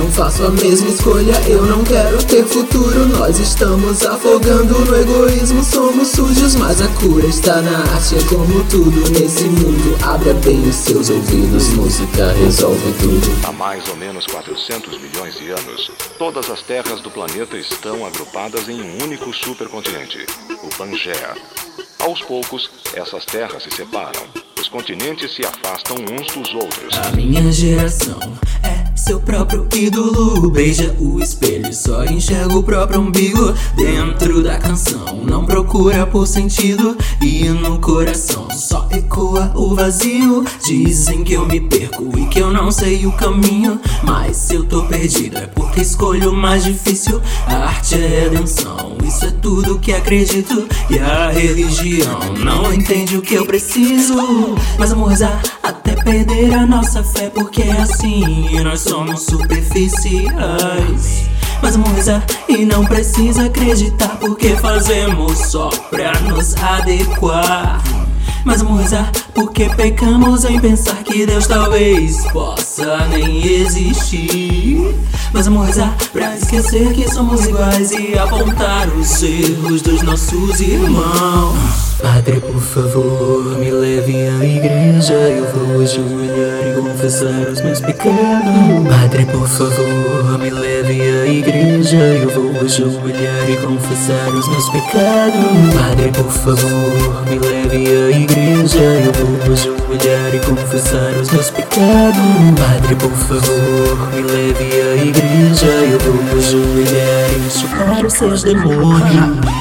não faço a mesma escolha. Eu não quero ter futuro. Nós estamos afogando no egoísmo. Somos sujos, mas a cura está na arte. É como tudo nesse mundo. Abra bem os seus ouvidos. Música resolve tudo. Há mais ou menos 400 milhões de anos, todas as terras do planeta estão agrupadas em um único supercontinente, o Pangeia. Aos poucos, essas terras se separam. Os continentes se afastam uns dos outros. A minha geração é seu próprio ídolo. Beija o espelho, só enxerga o próprio umbigo. Dentro da canção, não procura por sentido. E no coração só ecoa o vazio. Dizem que eu me perco e que eu não sei o caminho. Mas se eu tô perdido é porque escolho o mais difícil. A arte é redenção, isso é tudo que acredito. E a religião não entende o que eu preciso. Mas vamos rezar até perder a nossa fé, porque é assim e nós somos superficiais. Mas vamos rezar e não precisa acreditar, porque fazemos só pra nos adequar. Mas vamos rezar porque pecamos em pensar que Deus talvez possa nem existir. Mas vamos rezar pra esquecer que somos iguais e apontar os erros dos nossos irmãos. Padre, por favor, me leve à igreja. Eu vou ajoelhar e confessar os meus pecados. Padre, por favor, me leve à igreja. Eu vou ajoelhar e confessar os meus pecados. Padre, por favor, me leve à igreja. Eu vou ajoelhar e confessar os meus pecados. Padre, por favor, me leve à igreja. Eu vou ajoelhar e chupar os seus demônios.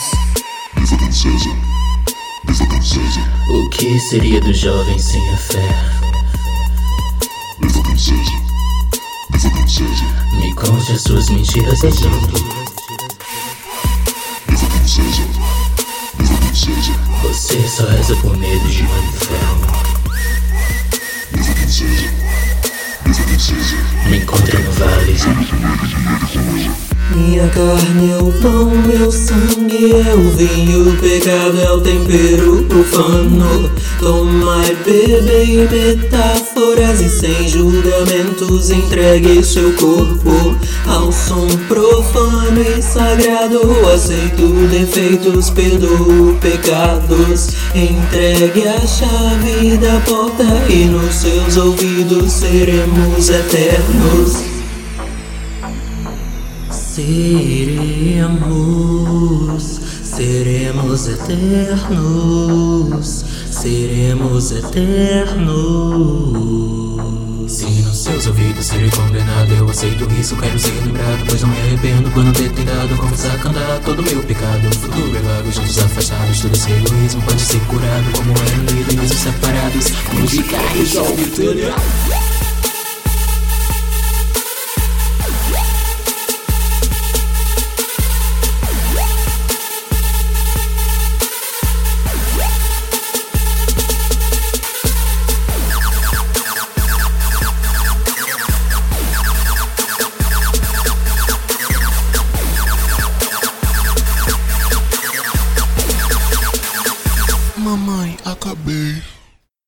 O que seria do jovem sem a fé? Me conte as suas mentiras a gente. Você só reza por medo de um inferno. Me encontra no vale. Minha carne é o pão, meu sangue é o vinho. O pecado é o tempero profano. Tomai, bebei metáforas e sem julgamentos entregue seu corpo ao som profano e sagrado. Aceito defeitos, perdoo pecados. Entregue a chave da porta e nos seus ouvidos seremos eternos. Seremos eternos, seremos eternos. Se nos seus ouvidos serei condenado, eu aceito isso, quero ser lembrado, pois não me arrependo quando ter tentado confessar, cantar todo meu pecado. O futuro é vago, juntos afastados, todo esse egoísmo pode ser curado, como é unido e mesmo separados. Música resolve tudo. Mamãe, acabei.